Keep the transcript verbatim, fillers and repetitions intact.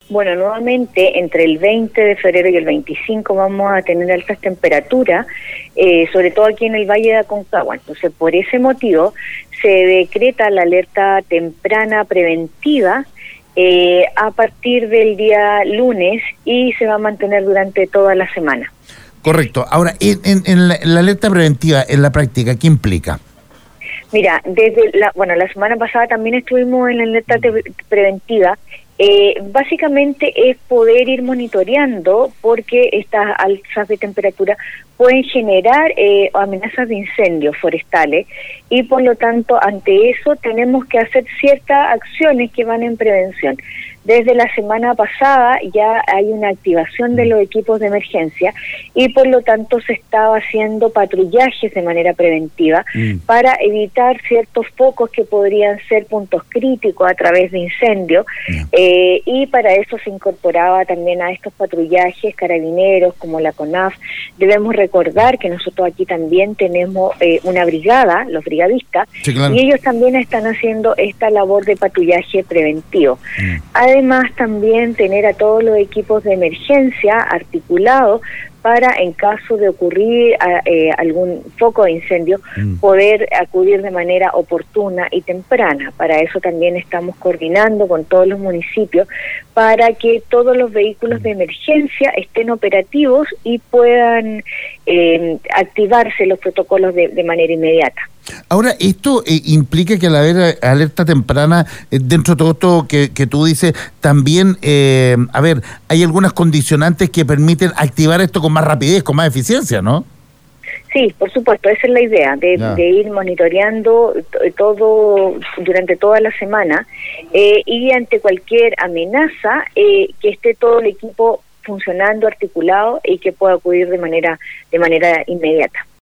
Bueno, nuevamente entre el veinte de febrero y el veinticinco vamos a tener altas temperaturas, eh, sobre todo aquí en el Valle de Aconcagua. Entonces, por ese motivo se decreta la alerta temprana preventiva eh, a partir del día lunes y se va a mantener durante toda la semana. Correcto. Ahora, en, en, en, la, en la alerta preventiva, en la práctica, ¿qué implica? Mira, desde la, bueno, la semana pasada también estuvimos en la alerta te- preventiva. Eh, básicamente es poder ir monitoreando porque estas alzas de temperatura pueden generar eh, amenazas de incendios forestales y por lo tanto ante eso tenemos que hacer ciertas acciones que van en prevención. Desde la semana pasada ya hay una activación de los equipos de emergencia y por lo tanto se estaba haciendo patrullajes de manera preventiva mm. para evitar ciertos focos que podrían ser puntos críticos a través de incendios yeah. eh, y para eso se incorporaba también a estos patrullajes carabineros como la CONAF. Debemos recordar que nosotros aquí también tenemos eh, una brigada, los brigadistas, sí, claro. y ellos también están haciendo esta labor de patrullaje preventivo. Mm. Además, también tener a todos los equipos de emergencia articulados para, en caso de ocurrir eh, algún foco de incendio, mm. poder acudir de manera oportuna y temprana. Para eso también estamos coordinando con todos los municipios para que todos los vehículos de emergencia estén operativos y puedan eh, activarse los protocolos de, de manera inmediata. Ahora, esto eh, implica que al haber alerta temprana, eh, dentro de todo esto que, que tú dices, también, eh, a ver, hay algunas condicionantes que permiten activar esto con más rapidez, con más eficiencia, ¿no? Sí, por supuesto, esa es la idea, de, de ir monitoreando t- todo durante toda la semana eh, y ante cualquier amenaza eh, que esté todo el equipo funcionando, articulado y que pueda acudir de manera de manera inmediata.